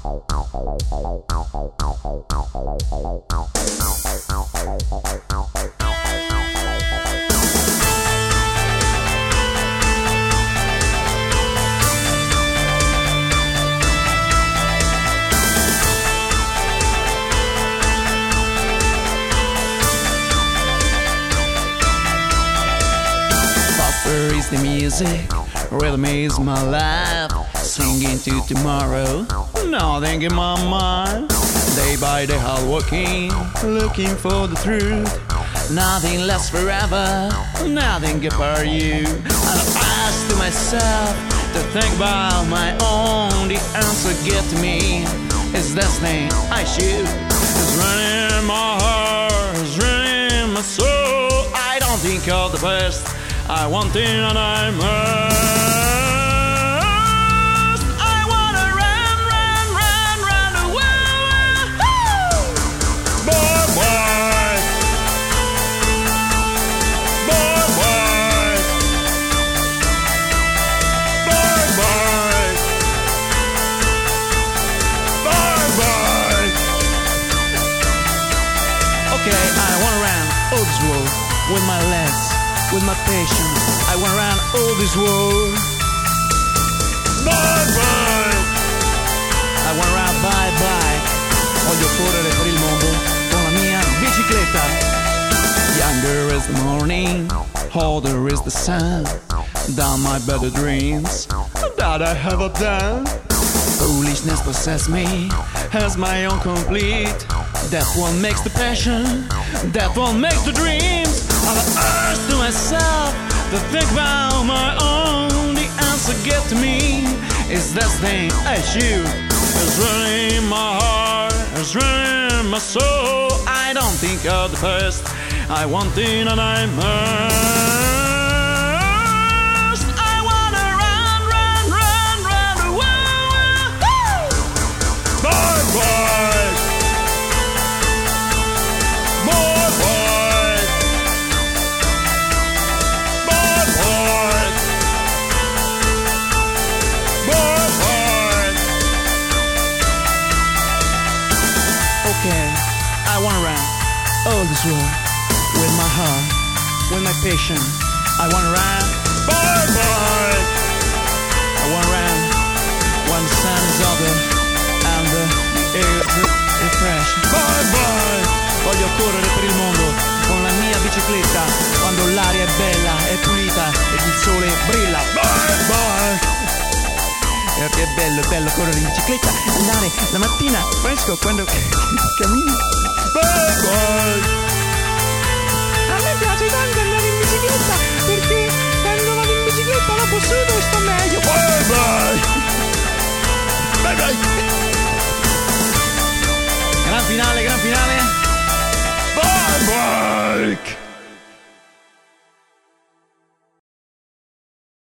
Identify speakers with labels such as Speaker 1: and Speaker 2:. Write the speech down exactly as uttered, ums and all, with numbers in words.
Speaker 1: Faster is the music, rhythm is my life. Singing to tomorrow, nothing in my mind. Day by day hard working, looking for the truth. Nothing lasts forever, nothing good for you. And I ask to myself to think about my own. The answer give to me is this thing I shoot. It's running in my heart, it's running in my soul. I don't think of the best, I want it and I must. I wanna run all this world with my legs, with my patience. I wanna run all this world. Bye bye. I wanna run bye bye. Voglio correre per il mondo con la mia bicicletta. Younger is the morning, older is the sun. Down my better dreams that I have done. Foolishness possess me as my own complete. That one makes the passion, that one makes the dreams. I've asked to myself to think about my own. The answer give to me is this thing I shoot. It's running in my heart, it's running in my soul. I don't think of the past, I want it and I must. I wanna run, run, run, run away. Bye bye. I wanna run all this world with my heart, with my passion. I wanna run, bye bye. I wanna run when the sun is over and the, the air is fresh. Bye bye. Voglio correre per il mondo con la mia bicicletta quando l'aria è bella, è pulita ed il sole brilla. Bye bye. È bello, è bello correre in bicicletta, andare la mattina fresco quando cammini. Bye bye.